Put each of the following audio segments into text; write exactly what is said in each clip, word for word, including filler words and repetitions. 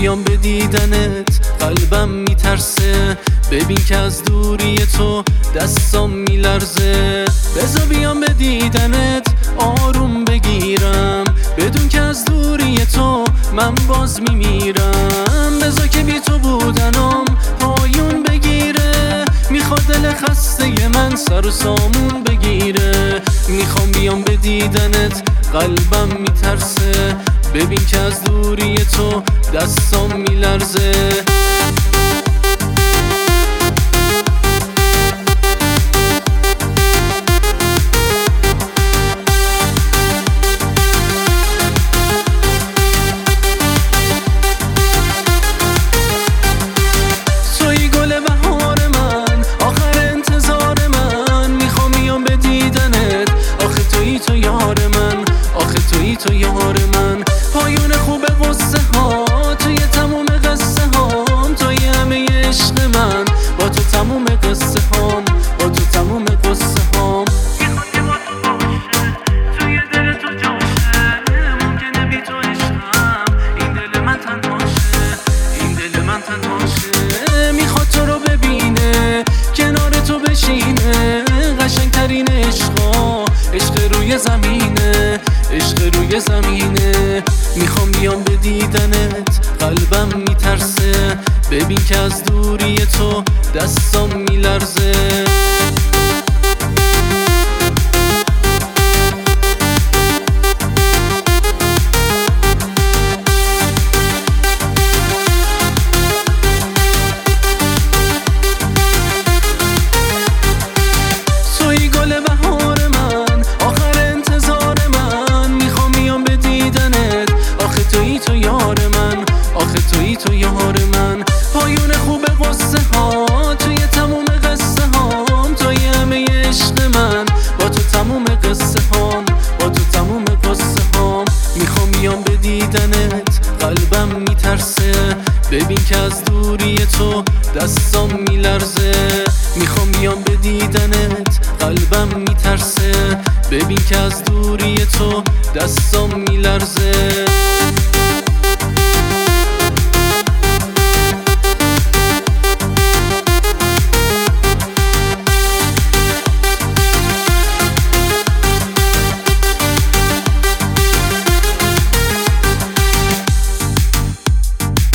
بیام به دیدنت قلبم میترسه، ببین که از دوری تو دستام میلرزه. بذار بیام به دیدنت آروم بگیرم، بدون که از دوری تو من باز میمیرم. بذار که بی تو بودنم پایون بگیره، میخواد دل خسته من سر و سامون بگیره. میخوام بیام به دیدنت قلبم میترسه، ببین که از دوری تو دستام میلرزه. توی گل بهار من، آخر انتظار من، میخوام بیام به دیدنت. آخه توی تو یار من، آخه توی تو یار من. پایون خوب قصه ها، توی تموم قصه هام، توی همه عشق من، با تو تموم قصه هام، با تو تموم قصه هام. توی دل تو جاشه، ممکنه بی تو عشقم این دل من تنهاشه، این دل من تنهاشه. میخواد تو رو ببینه، کنار تو بشینه، قشنگترین عشقا عشق روی زمینه، عشق روی زمینه. میخوام بیام به دیدنت قلبم میترسه، ببین که از دوری تو دستام میلرزه. توی گل بهار من، آخر انتظار من، میخوام بیام به دیدنت. آخه توی تو یار من، آخه توی تو یار من. پایون خوب قصه ها، توی تموم قصه هام، توی همه عشق من، با تو تموم قصه هام، با تو تموم قصه هام. میخوام بیام به دیدنت قلبم میترسه، ببین که از دوری تو دستام میلرزه. میخوام بیام به دیدنت قلبم میترسه، ببین که از دوری تو دستام میلرزه.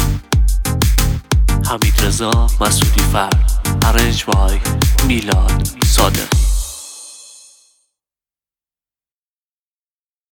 حمید رضا مسعودی فرد، ارنج بای میلاد.